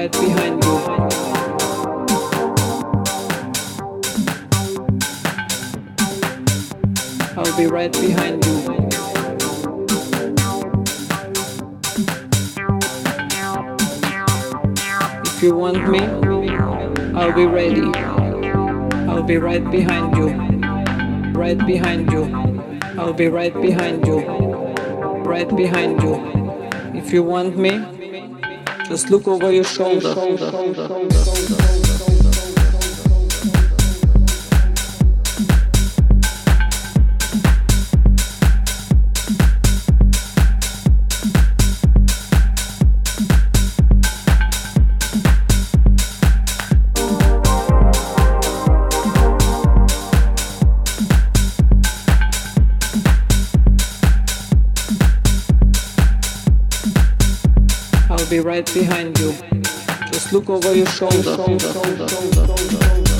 right behind you. I'll be right behind you. If you want me, I'll be ready. I'll be right behind you. Right behind you. I'll be right behind you. Right behind you. If you want me, just look over your shoulder. I'll be right behind you. Just look over your shoulder.